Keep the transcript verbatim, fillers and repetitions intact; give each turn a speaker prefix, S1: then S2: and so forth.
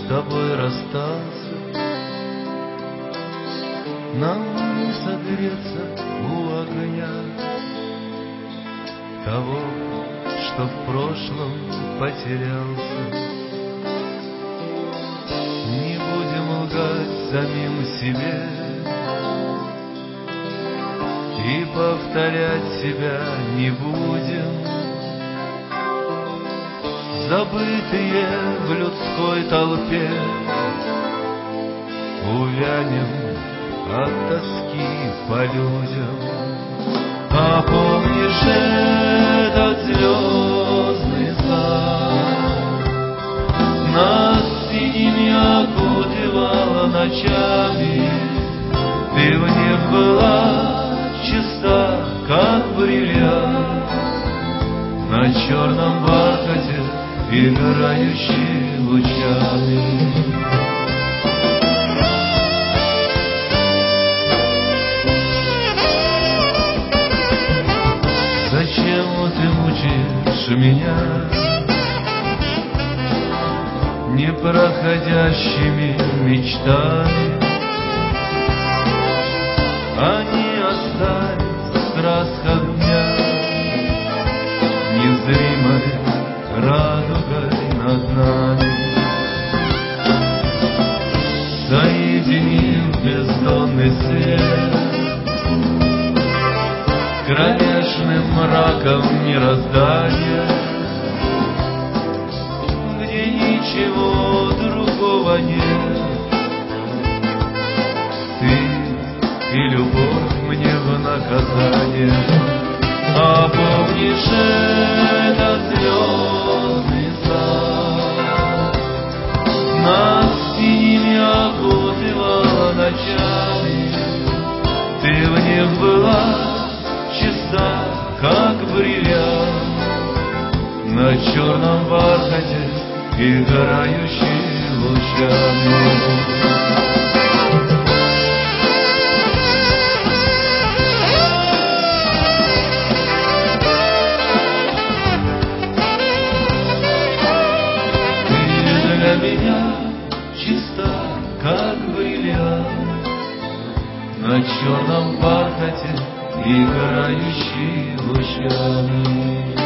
S1: с тобой расстался, нам не согреться у огня того, что в прошлом потерялся. Не будем лгать самим себе и повторять себя не будем. Забытые в людской толпе увянем от тоски по людям. А помнишь этот звездный сад, нас синими окутывало ночами, ты в них была чиста, как бриллиант, на черном бархате играющий лучами. Зачем ты мучаешь меня непроходящими мечтами? Они остались в красках дня, незримой радугой над нами. Соединив бездонный свет с кромешным мраком мироздания, где ничего другого нет, ты и любовь мне в наказание. А помнишь этот звездный сад, нас синими окутывало ночами, ты в них была чиста, как бриллиант, на черном бархате играющий лучами. Для меня чиста, как бриллиант, на черном бархате играющий лучами.